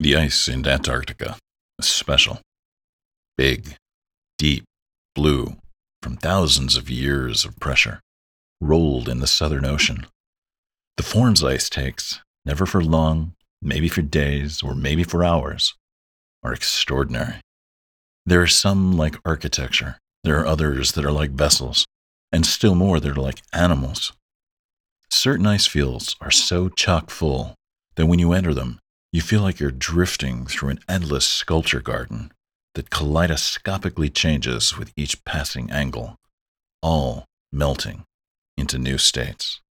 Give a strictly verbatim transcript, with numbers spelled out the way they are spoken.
The ice in Antarctica is special. Big, deep, blue, from thousands of years of pressure, rolled in the Southern Ocean. The forms ice takes, never for long, maybe for days, or maybe for hours, are extraordinary. There are some like architecture, there are others that are like vessels, and still more that are like animals. Certain ice fields are so chock full that when you enter them, you feel like you're drifting through an endless sculpture garden that kaleidoscopically changes with each passing angle, all melting into new states.